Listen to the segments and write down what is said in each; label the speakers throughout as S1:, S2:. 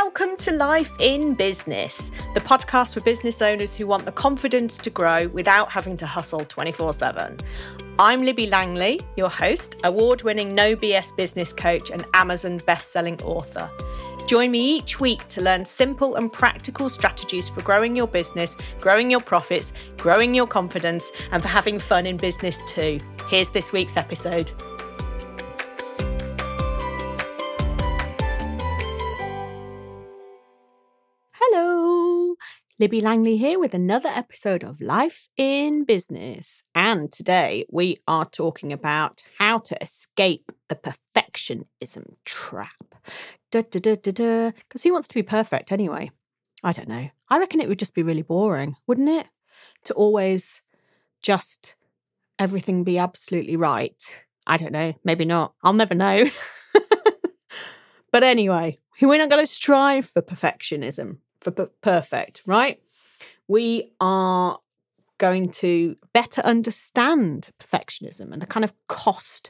S1: Welcome to Life in Business, the podcast for business owners who want the confidence to grow without having to hustle 24/7. I'm Libby Langley, your host, award-winning No BS business coach and Amazon best-selling author. Join me each week to learn simple and practical strategies for growing your business, growing your profits, growing your confidence, and for having fun in business too. Here's this week's episode. Hello, Libby Langley here with another episode of Life in Business. And today we are talking about how to escape the perfectionism trap. Because who wants to be perfect anyway? I don't know. I reckon it would just be really boring, wouldn't it? To always just everything be absolutely right. I don't know. Maybe not. I'll never know. But anyway, we're not going to strive for perfectionism, for perfect, right? We are going to better understand perfectionism and the kind of cost,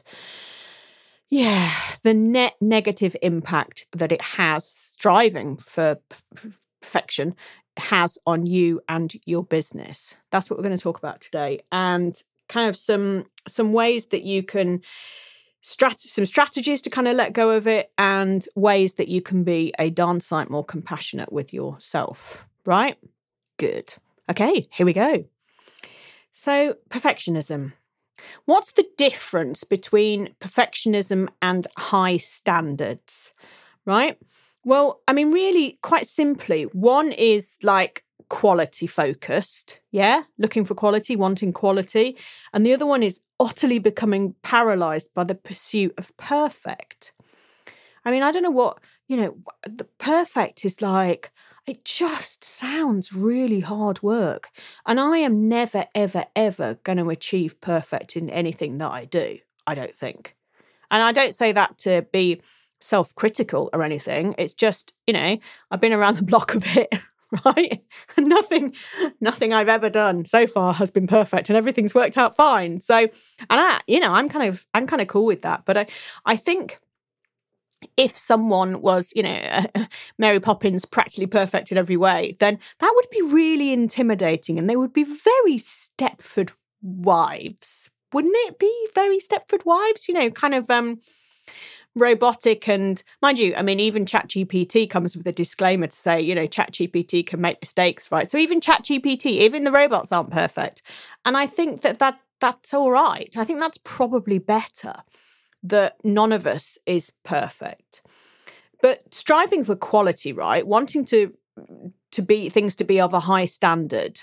S1: the net negative impact that it has, striving for perfection has on you and your business. That's what we're going to talk about today, and kind of some ways that you can some strategies to kind of let go of it, and ways that you can be a darn sight more compassionate with yourself, right? Good. Okay, here we go. So, perfectionism. What's the difference between perfectionism and high standards, right? Well, I mean, really, quite simply, one is like quality focused, looking for quality, wanting quality. And the other one is utterly becoming paralyzed by the pursuit of perfect. I mean, I don't know what, the perfect is like, it just sounds really hard work. And I am never, ever, ever going to achieve perfect in anything that I do, I don't think. And I don't say that to be self-critical or anything. It's just, I've been around the block a bit, right? Nothing I've ever done so far has been perfect, and everything's worked out fine. So, and I'm kind of cool with that. But I think if someone was, Mary Poppins, practically perfect in every way, then that would be really intimidating, and they would be very Stepford wives, wouldn't it be? Very Stepford wives, kind of robotic. And mind you, I mean, even ChatGPT comes with a disclaimer to say, ChatGPT can make mistakes, right? So even ChatGPT, even the robots aren't perfect. And I think that's all right. I think that's probably better, that none of us is perfect. But striving for quality, right? Wanting to be things to be of a high standard.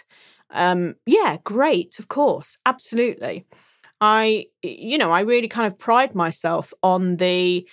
S1: Great, of course, absolutely. I really kind of pride myself on the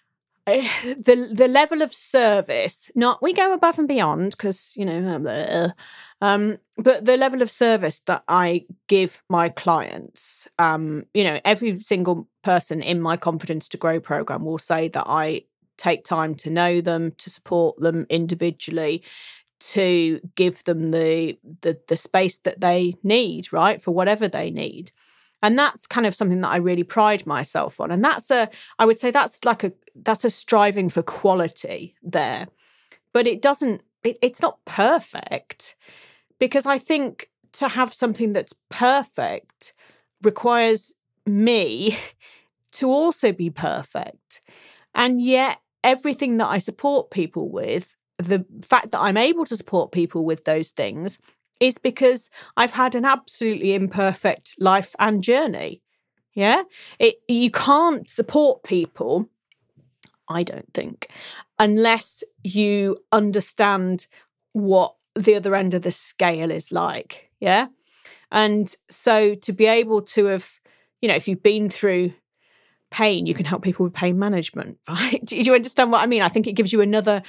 S1: level of service. Not we go above and beyond because but the level of service that I give my clients. Every single person in my Confidence to Grow program will say that I take time to know them, to support them individually, to give them the space that they need, right, for whatever they need. And that's kind of something that I really pride myself on. And I would say that's a striving for quality there. But it's not perfect, because I think to have something that's perfect requires me to also be perfect. And yet everything that I support people with, the fact that I'm able to support people with those things, is because I've had an absolutely imperfect life and journey. You can't support people, I don't think, unless you understand what the other end of the scale is like. And so to be able to have, if you've been through pain, you can help people with pain management, right? Do you understand what I mean? I think it gives you another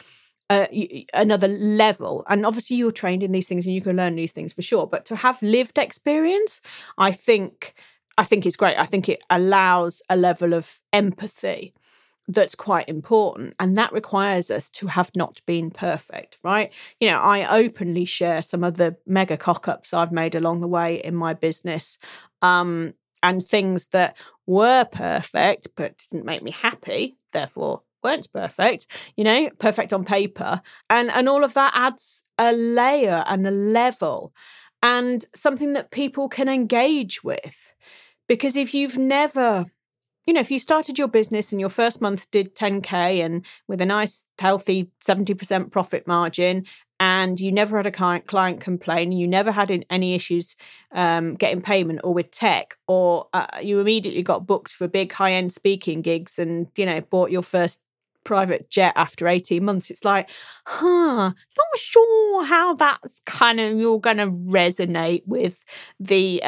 S1: level. And obviously you're trained in these things and you can learn these things for sure. But to have lived experience, I think it's great. I think it allows a level of empathy that's quite important. And that requires us to have not been perfect, right? I openly share some of the mega cock-ups I've made along the way in my business, and things that were perfect but didn't make me happy, therefore weren't perfect, perfect on paper. And all of that adds a layer and a level and something that people can engage with. Because if you've never, if you started your business and your first month did 10K and with a nice, healthy 70% profit margin, and you never had a client complain, and you never had any issues getting payment or with tech, or you immediately got booked for big high-end speaking gigs and, bought your first private jet after 18 months, it's like, not sure how that's kind of, you're going to resonate with the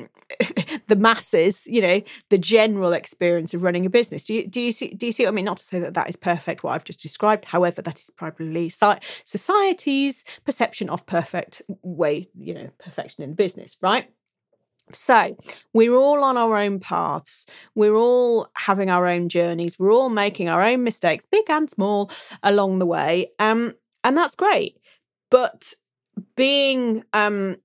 S1: the masses, the general experience of running a business. Do you see what I mean? Not to say that is perfect, what I've just described. However, that is probably society's perception of perfect way, perfection in business, right? So we're all on our own paths. We're all having our own journeys. We're all making our own mistakes, big and small, along the way. And that's great. But being, kind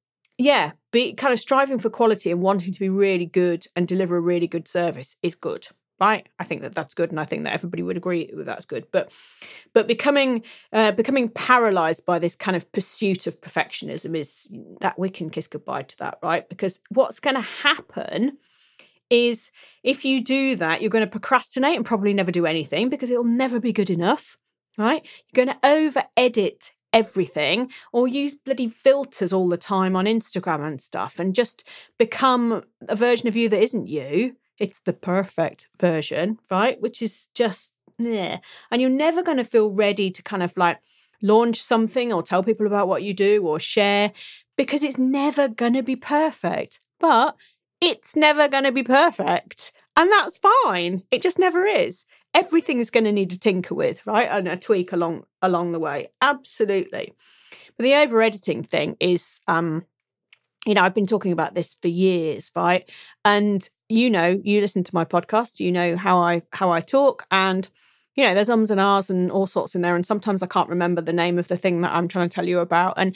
S1: of striving for quality and wanting to be really good and deliver a really good service is good, right? I think that's good, and I think that everybody would agree that that's good. But becoming paralyzed by this kind of pursuit of perfectionism is that we can kiss goodbye to that, right? Because what's going to happen is if you do that, you're going to procrastinate and probably never do anything because it'll never be good enough, right? You're going to over-edit everything or use bloody filters all the time on Instagram and stuff and just become a version of you that isn't you. It's the perfect version, right? Which is just, yeah. And you're never going to feel ready to kind of like launch something or tell people about what you do or share because it's never going to be perfect. But it's never going to be perfect. And that's fine. It just never is. Everything is going to need to tinker with, right? And a tweak along the way. Absolutely. But the over-editing thing is, I've been talking about this for years, right? And you listen to my podcast, how I talk, and there's ums and ahs and all sorts in there. And sometimes I can't remember the name of the thing that I'm trying to tell you about. And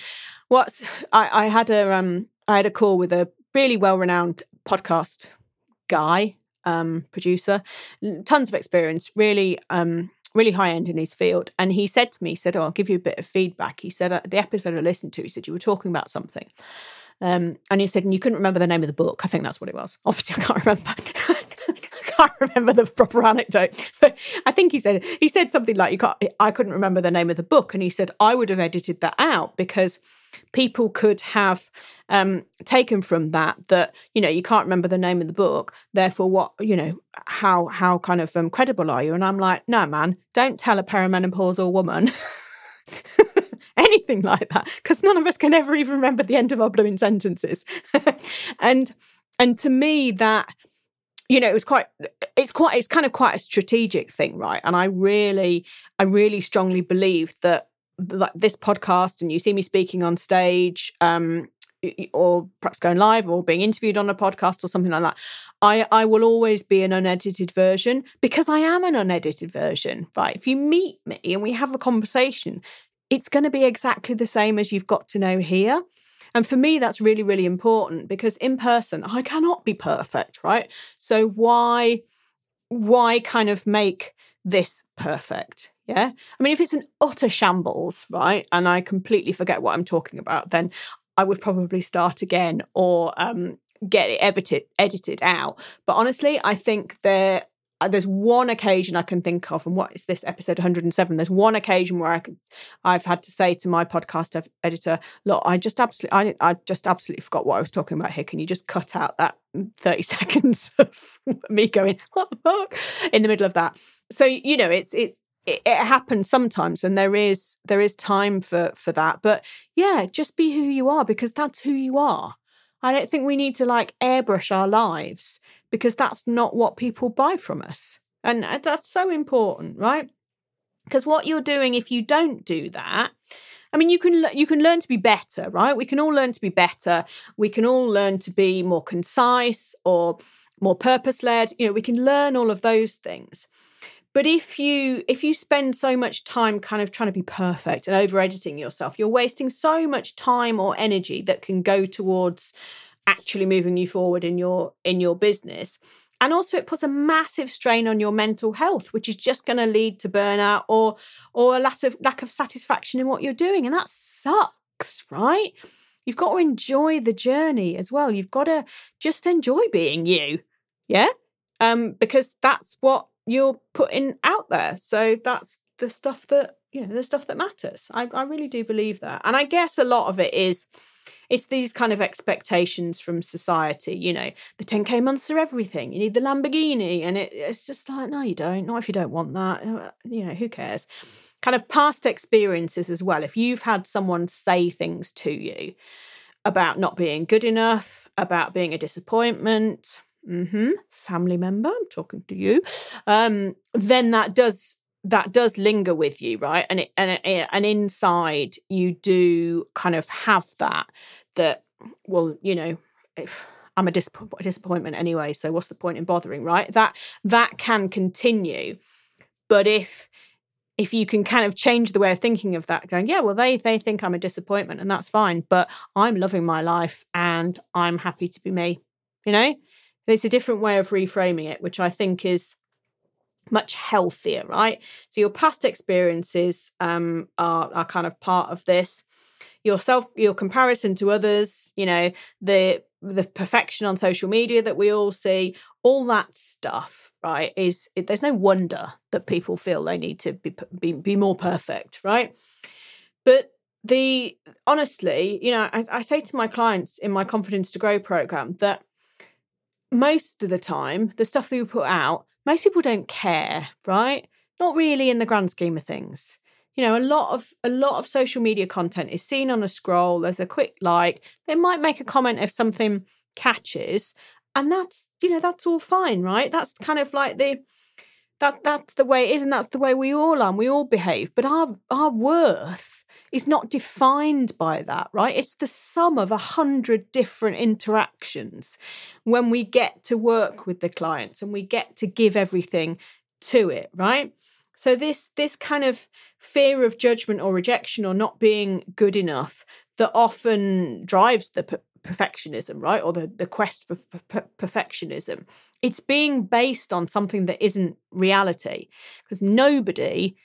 S1: I had a call with a really well-renowned podcast guy, producer, tons of experience, really high end in his field. And he said to me, I'll give you a bit of feedback. He said, the episode I listened to, he said, you were talking about something. And he said, and you couldn't remember the name of the book. I think that's what it was. Obviously, I can't remember. I can't remember the proper anecdote. But I think he said something like, I couldn't remember the name of the book. And he said, I would have edited that out because people could have taken from that, you can't remember the name of the book. Therefore, what, how kind of credible are you? And I'm like, no, man, don't tell a perimenopausal woman anything like that, because none of us can ever even remember the end of our blooming sentences. and to me that, it's kind of quite a strategic thing, right? And I really strongly believe that like this podcast, and you see me speaking on stage, or perhaps going live or being interviewed on a podcast or something like that, I will always be an unedited version because I am an unedited version, right? If you meet me and we have a conversation, it's going to be exactly the same as you've got to know here. And for me, that's really, really important because in person, I cannot be perfect, right? So why kind of make this perfect? Yeah. I mean, if it's an utter shambles, right, and I completely forget what I'm talking about, then I would probably start again or get it edited out. But honestly, I think there's one occasion I can think of, and what is this, episode 107? There's one occasion where I've had to say to my podcast editor, look, I just absolutely forgot what I was talking about here. Can you just cut out that 30 seconds of me going, what the fuck, in the middle of that? So, it happens sometimes, and there is time for that. But yeah, just be who you are because that's who you are. I don't think we need to like airbrush our lives because that's not what people buy from us. And that's so important, right? Because what you're doing if you don't do that, I mean, you can learn to be better, right? We can all learn to be better. We can all learn to be more concise or more purpose-led. We can learn all of those things. But if you spend so much time kind of trying to be perfect and over-editing yourself, you're wasting so much time or energy that can go towards actually moving you forward in your business. And also it puts a massive strain on your mental health, which is just going to lead to burnout or a lack of satisfaction in what you're doing. And that sucks, right? You've got to enjoy the journey as well. You've got to just enjoy being you. Yeah. Because that's what you're putting out there. So that's the stuff that, the stuff that matters. I really do believe that. And I guess a lot of it is, it's these kind of expectations from society, the 10K months are everything. You need the Lamborghini. And it's just like, no, you don't. Not if you don't want that. Who cares? Kind of past experiences as well. If you've had someone say things to you about not being good enough, about being a disappointment, family member, I'm talking to you, then that does linger with you, right? And inside you do kind of have that, well, if I'm a disappointment anyway, so what's the point in bothering, right? That can continue. But if you can kind of change the way of thinking of that, going, yeah, well, they think I'm a disappointment and that's fine, but I'm loving my life and I'm happy to be me, It's a different way of reframing it, which I think is much healthier, right? So your past experiences are kind of part of this. Your comparison to others, the perfection on social media that we all see, all that stuff, right? There's no wonder that people feel they need to be more perfect, right? But honestly, I say to my clients in my Confidence to Grow program that most of the time, the stuff that we put out, most people don't care, right? Not really in the grand scheme of things. A lot of social media content is seen on a scroll. There's a quick like. They might make a comment if something catches, and that's all fine, right? That's kind of like that's the way it is, and that's the way we all are. And we all behave, but our worth is not defined by that, right? It's the sum of 100 different interactions when we get to work with the clients and we get to give everything to it, right? So this kind of fear of judgment or rejection or not being good enough that often drives the perfectionism, right? Or the quest for perfectionism. It's being based on something that isn't reality, because nobody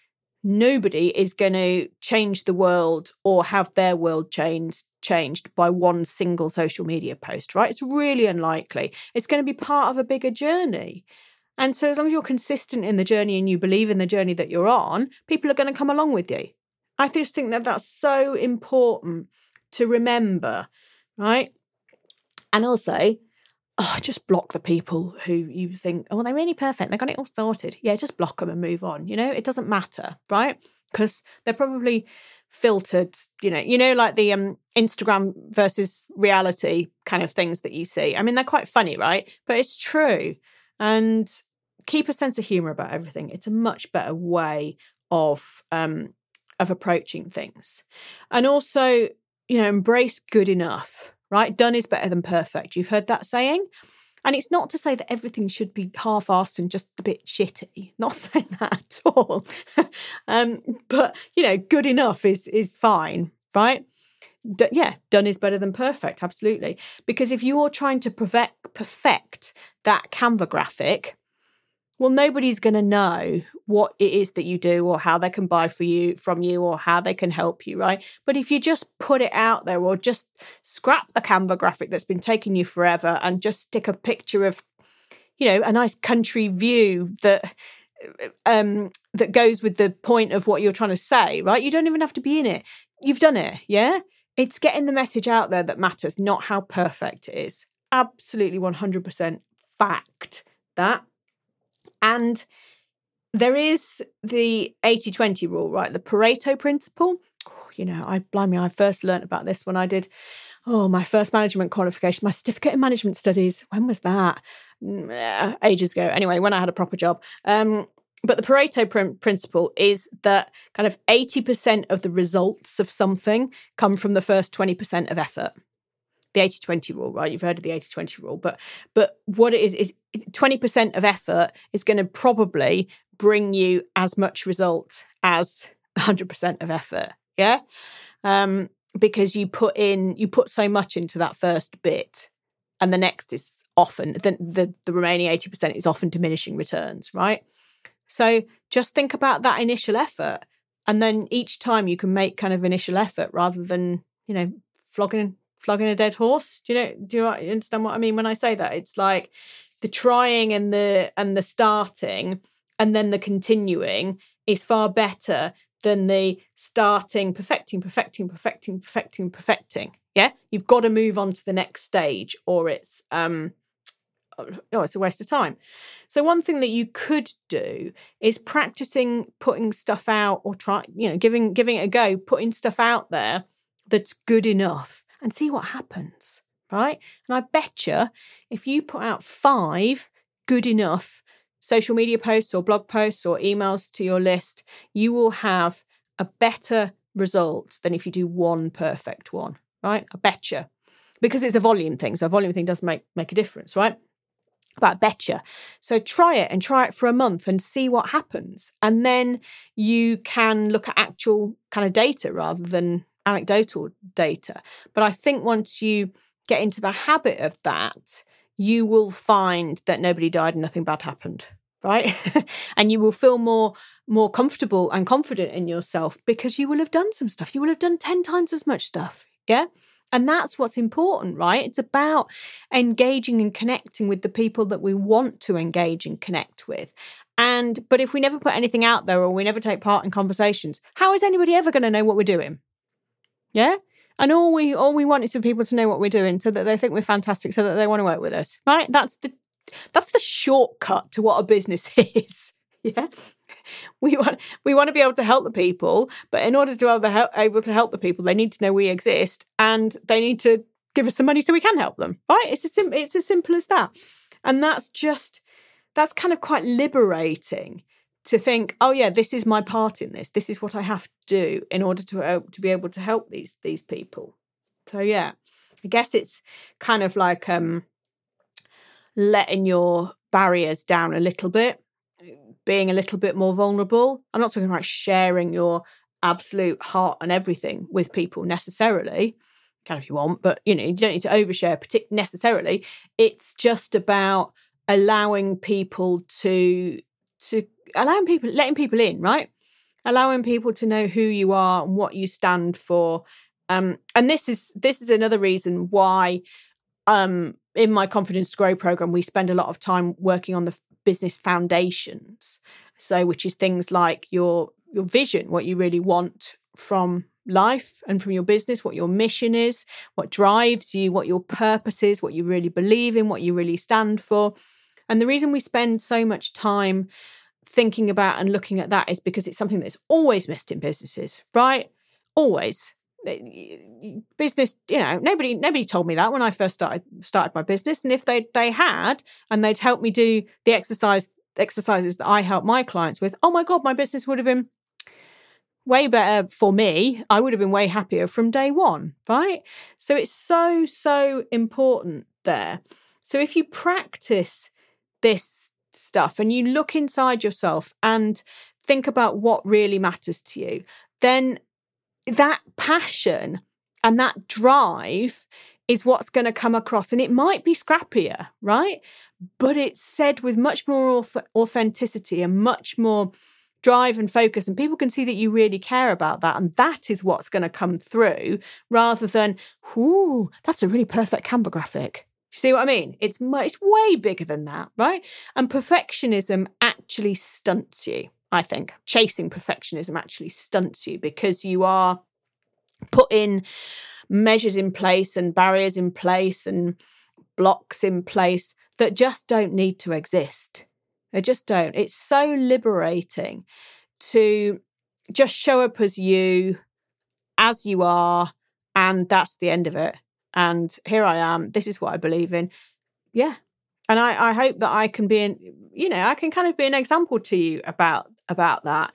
S1: is going to change the world or have their world changed by one single social media post, right? It's really unlikely. It's going to be part of a bigger journey. And so as long as you're consistent in the journey and you believe in the journey that you're on, people are going to come along with you. I just think that that's so important to remember, right? And also, just block the people who you think, they're really perfect, they've got it all sorted. Yeah, just block them and move on. It doesn't matter, right? Because they're probably filtered, like the Instagram versus reality kind of things that you see. I mean, they're quite funny, right? But it's true. And keep a sense of humor about everything. It's a much better way of approaching things. And also, embrace good enough, right? Done is better than perfect. You've heard that saying? And it's not to say that everything should be half-assed and just a bit shitty. Not saying that at all. But, good enough is fine, right? Done is better than perfect, absolutely. Because if you're trying to perfect that Canva graphic, well, nobody's going to know what it is that you do or how they can buy from you or how they can help you, right? But if you just put it out there or just scrap the Canva graphic that's been taking you forever and just stick a picture of, a nice country view that goes with the point of what you're trying to say, right? You don't even have to be in it. You've done it, yeah? It's getting the message out there that matters, not how perfect it is. Absolutely 100% fact, that. And there is the 80-20 rule, right? The Pareto principle. I first learned about this when I did my first management qualification, my certificate in management studies. When was that? Ages ago. Anyway, when I had a proper job. But the Pareto principle is that kind of 80% of the results of something come from the first 20% of effort. The 80-20 rule, right? You've heard of the 80-20 rule, but what it is 20% of effort is going to probably bring you as much result as 100% of effort, yeah? Because you put so much into that first bit, and the next is often. The remaining 80% is often diminishing returns, right? So just think about that initial effort. And then each time you can make kind of initial effort rather than, flogging a dead horse. Do you understand what I mean when I say that? It's like the trying and the starting and then the continuing is far better than the starting, perfecting. Yeah, you've got to move on to the next stage, or it's it's a waste of time. So one thing that you could do is practicing putting stuff out, or giving it a go, putting stuff out there that's good enough, and see what happens, right? And I bet you if you put out 5 good enough social media posts or blog posts or emails to your list, you will have a better result than if you do one perfect one, right? I bet you. Because it's a volume thing. So a volume thing does make a difference, right? But I bet you. So try it for a month and see what happens. And then you can look at actual kind of data rather than anecdotal data. But I think once you get into the habit of that, you will find that nobody died and nothing bad happened, right? And you will feel more comfortable and confident in yourself because you will have done some stuff. You will have done 10 times as much stuff, yeah? And that's what's important, right? It's about engaging and connecting with the people that we want to engage and connect with. But if we never put anything out there or we never take part in conversations, how is anybody ever going to know what we're doing? Yeah? And all we want is for people to know what we're doing so that they think we're fantastic, so that they want to work with us, right? That's the shortcut to what a business is. Yeah. We want to be able to help the people, but in order to be able to help the people, they need to know we exist and they need to give us some money so we can help them, right? It's as simple as that. And that's kind of quite liberating to think, oh yeah, this is my part in this. This is what I have to do in order to be able to help these people. So yeah, I guess it's kind of like letting your barriers down a little bit, being a little bit more vulnerable. I'm not talking about sharing your absolute heart and everything with people necessarily. Kind of if you want, but you don't need to overshare necessarily. It's just about allowing people letting people in, right? Allowing people to know who you are and what you stand for. And this is another reason why in my Confidence to Grow program, we spend a lot of time working on the business foundations. So, which is things like your vision, what you really want from life and from your business, what your mission is, what drives you, what your purpose is, what you really believe in, what you really stand for. And the reason we spend so much time thinking about and looking at that is because it's something that's always missed in businesses, right? Always. Business, nobody told me that when I first started my business. And if they had, and they'd helped me do the exercises that I help my clients with, oh my God, my business would have been way better for me. I would have been way happier from day one, right? So it's so important there. So if you practice this stuff and you look inside yourself and think about what really matters to you, then that passion and that drive is what's going to come across. And it might be scrappier, right? But it's said with much more authenticity and much more drive and focus. And people can see that you really care about that. And that is what's going to come through rather than, ooh, that's a really perfect Canva graphic. You see what I mean? It's way bigger than that, right? And perfectionism actually stunts you. I think chasing perfectionism actually stunts you because you are putting measures in place and barriers in place and blocks in place that just don't need to exist. They just don't. It's so liberating to just show up as you are, and that's the end of it. And here I am. This is what I believe in. Yeah. And I hope that I can be I can kind of be an example to you about that.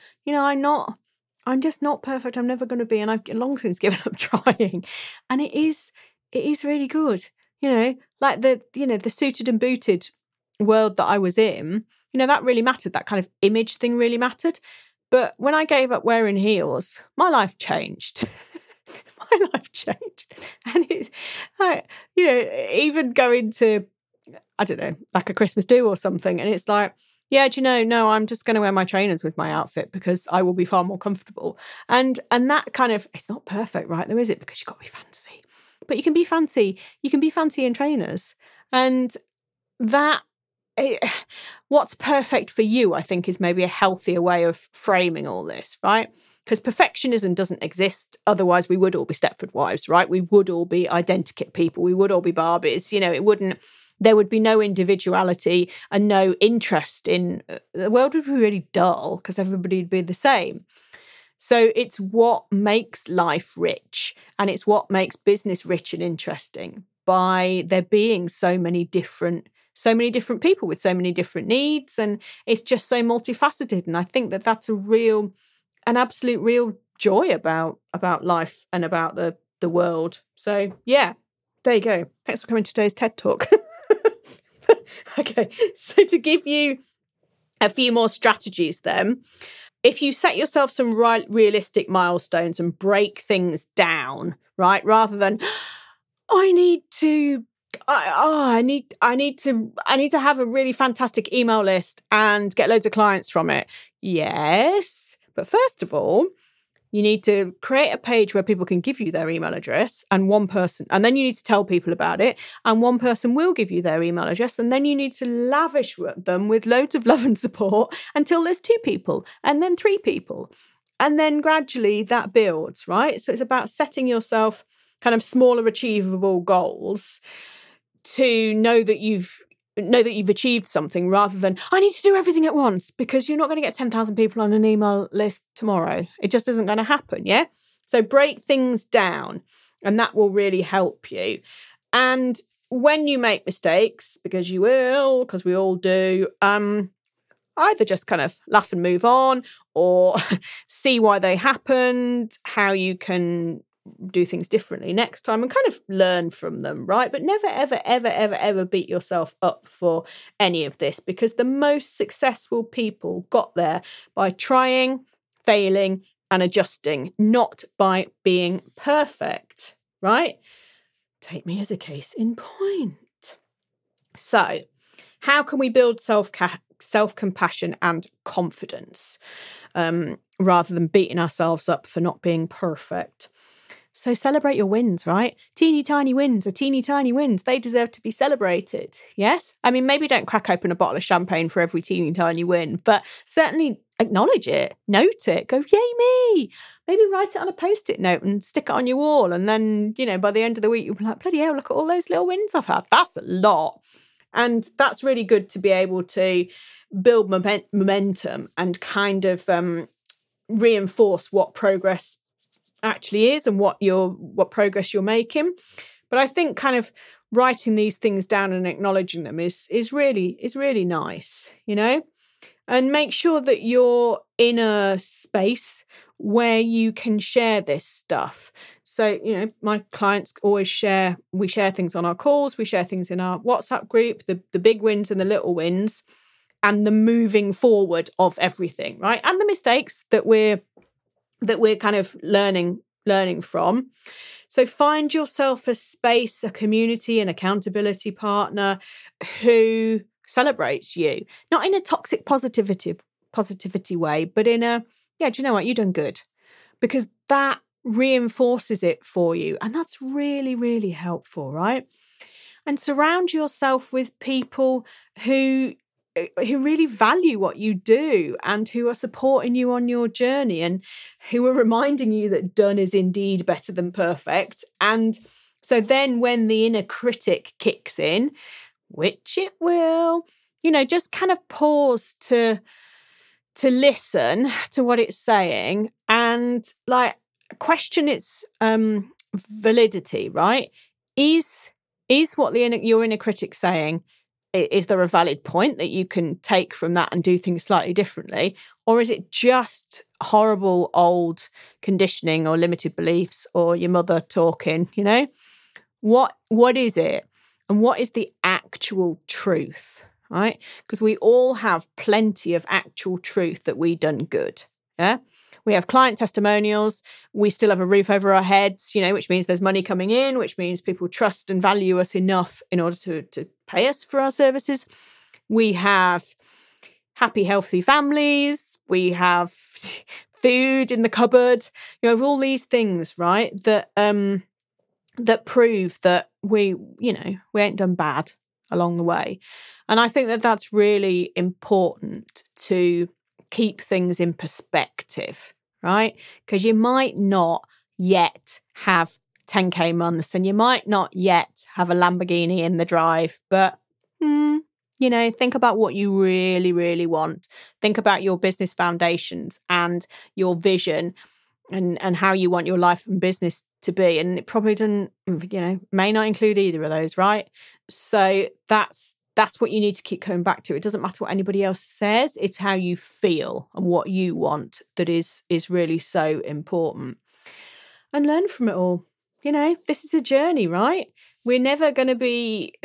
S1: I'm just not perfect. I'm never going to be. And I've long since given up trying. And it is really good. Like the suited and booted world that I was in, that really mattered. That kind of image thing really mattered. But when I gave up wearing heels, my life changed. My life changed. And it's, even going to I don't know, like a Christmas do or something. And it's like, yeah, do you know, no, I'm just going to wear my trainers with my outfit because I will be far more comfortable. And that kind of, it's not perfect, right? Though, is it? Because you've got to be fancy. But you can be fancy. You can be fancy in trainers. And that, what's perfect for you, I think, is maybe a healthier way of framing all this, right? Because perfectionism doesn't exist. Otherwise, we would all be Stepford wives, right? We would all be identikit people. We would all be Barbies. There would be no individuality and no interest in, the world would be really dull because everybody would be the same. So it's what makes life rich, and it's what makes business rich and interesting, by there being so many different people with so many different needs, and it's just so multifaceted. And I think that that's an absolute real joy about life and about the world. So yeah, there you go. Thanks for coming to today's TED Talk. Okay, so to give you a few more strategies then, if you set yourself some realistic milestones and break things down, right, rather than I need to have a really fantastic email list and get loads of clients from it. Yes, but first of all, you need to create a page where people can give you their email address, and then you need to tell people about it, and one person will give you their email address, and then you need to lavish them with loads of love and support until there's 2 people, and then 3 people. And then gradually that builds, right? So it's about setting yourself kind of smaller achievable goals to know that you've achieved something, rather than I need to do everything at once, because you're not going to get 10,000 people on an email list tomorrow. It just isn't going to happen. Yeah. So break things down, and that will really help you. And when you make mistakes, because you will, because we all do, either just kind of laugh and move on, or see why they happened, how you can do things differently next time, and kind of learn from them, right? But never, ever, ever, ever, ever beat yourself up for any of this, because the most successful people got there by trying, failing, and adjusting, not by being perfect, right? Take me as a case in point. So, how can we build self-compassion and confidence, rather than beating ourselves up for not being perfect? So celebrate your wins, right? Teeny tiny wins are teeny tiny wins. They deserve to be celebrated. Yes? I mean, maybe don't crack open a bottle of champagne for every teeny tiny win, but certainly acknowledge it, note it, go, yay me. Maybe write it on a Post-it note and stick it on your wall. And then, by the end of the week, you'll be like, bloody hell, look at all those little wins I've had. That's a lot. And that's really good to be able to build momentum and kind of reinforce what progress actually is and what progress you're making. But I think kind of writing these things down and acknowledging them is really nice, and make sure that you're in a space where you can share this stuff. So, my clients always we share things on our calls, we share things in our WhatsApp group, the big wins and the little wins, and the moving forward of everything, right? And the mistakes that we're kind of learning from. So find yourself a space, a community, an accountability partner who celebrates you, not in a toxic positivity way, but in a, do you know what, you've done good, because that reinforces it for you. And that's really, really helpful, right? And surround yourself with people who really value what you do and who are supporting you on your journey and who are reminding you that done is indeed better than perfect. And so then when the inner critic kicks in, which it will, just kind of pause to listen to what it's saying and like question its validity, right? Is what your inner critic's saying, is there a valid point that you can take from that and do things slightly differently? Or is it just horrible old conditioning or limited beliefs or your mother talking, What is it? And what is the actual truth, right? Because we all have plenty of actual truth that we done good. Yeah. We have client testimonials. We still have a roof over our heads, which means there's money coming in, which means people trust and value us enough in order to pay us for our services. We have happy, healthy families. We have food in the cupboard. All these things, right? That prove that we ain't done bad along the way. And I think that that's really important to keep things in perspective, right? Because you might not yet have 10K months and you might not yet have a Lamborghini in the drive, but think about what you really, really want. Think about your business foundations and your vision and how you want your life and business to be. And it probably doesn't, may not include either of those, right? So that's what you need to keep coming back to. It doesn't matter what anybody else says. It's how you feel and what you want that is really so important. And learn from it all. This is a journey, right? We're never going to be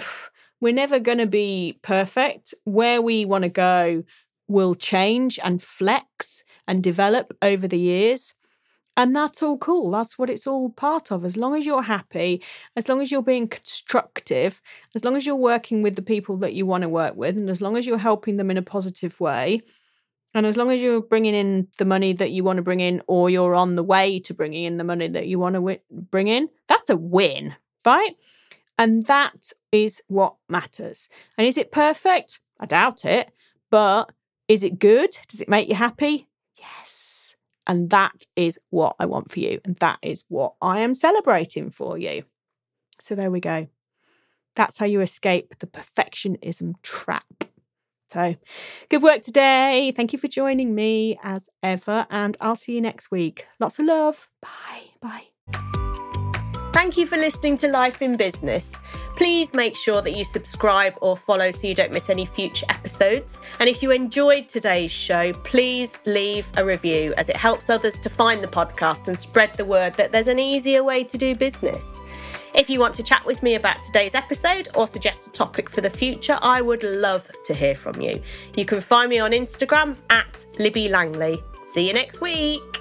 S1: perfect. Where we want to go will change and flex and develop over the years. And that's all cool. That's what it's all part of. As long as you're happy, as long as you're being constructive, as long as you're working with the people that you want to work with, and as long as you're helping them in a positive way, and as long as you're bringing in the money that you want to bring in, or you're on the way to bringing in the money that you want to bring in, that's a win, right? And that is what matters. And is it perfect? I doubt it. But is it good? Does it make you happy? Yes. And that is what I want for you. And that is what I am celebrating for you. So there we go. That's how you escape the perfectionism trap. So good work today. Thank you for joining me as ever. And I'll see you next week. Lots of love. Bye. Bye. Thank you for listening to Life in Business. Please make sure that you subscribe or follow so you don't miss any future episodes. And if you enjoyed today's show, please leave a review, as it helps others to find the podcast and spread the word that there's an easier way to do business. If you want to chat with me about today's episode or suggest a topic for the future, I would love to hear from you. You can find me on Instagram @Libby Langley. See you next week.